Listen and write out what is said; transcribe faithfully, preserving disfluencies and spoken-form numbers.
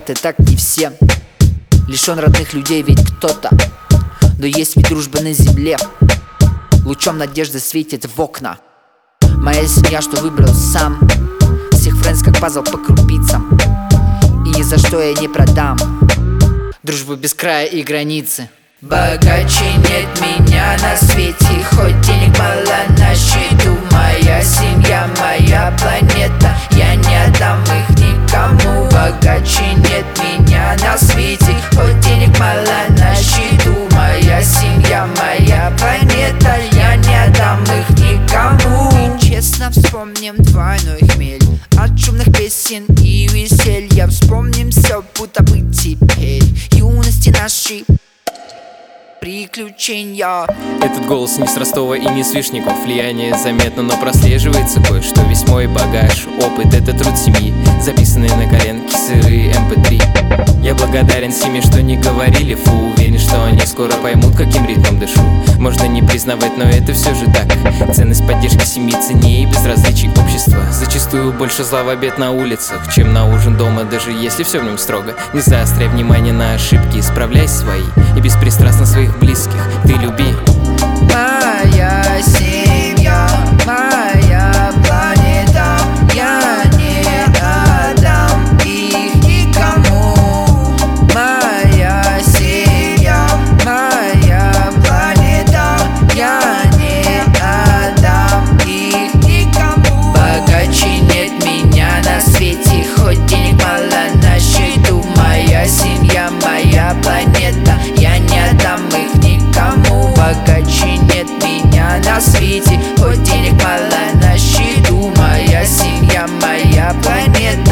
и так не все. Лишен родных людей ведь кто-то, но есть ведь дружба на земле. Лучом надежды светит в окна моя семья, что выбрал сам. Всех френдс как пазл по крупицам, и ни за что я не продам дружбу без края и границы. Богаче нет меня на свете, хоть денег мало на счету. Моя семья, моя планета, я не отдам их никому. Богаче нет меня на свете, хоть денег мало на счету. Моя семья, моя планета, я не отдам их никому. И честно вспомним двойной хмель от шумных песен и веселья. Вспомним все, будто бы теперь юности нашей приключения. Этот голос не с Ростова и не с Вишняков. Влияние заметно, но прослеживается кое-что. Весь мой багаж, опыт — это труд семьи, записанные на коленке сырые эм пэ три. Я благодарен семье, что не говорили фу. Уверен, что они скоро поймут, каким ритмом дышу. Можно не признавать, но это все же так. Ценность поддержки семьи ценнее и безразличий общества. Зачастую больше зла в обед на улицах, чем на ужин дома, даже если все в нем строго. Не заостряй внимание на ошибки, исправляй свои и беспристрастно своих близких ты люби. Моя семья, моя планета, я не отдам их никому. Моя семья, моя планета, я не отдам их никому. Богаче нет меня на свете, хоть денег мало на счету. Моя семья, моя планета, я не отдам их никому. Богаче нет меня на свете, хоть денег мало на счету. Моя семья, моя планета,